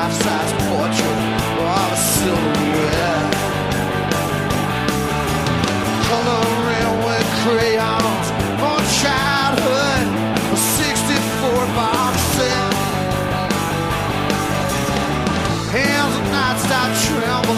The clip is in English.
life-size portrait of a silhouette. Coloring with crayons for childhood, a 64 box set. Hands and nights start trembling.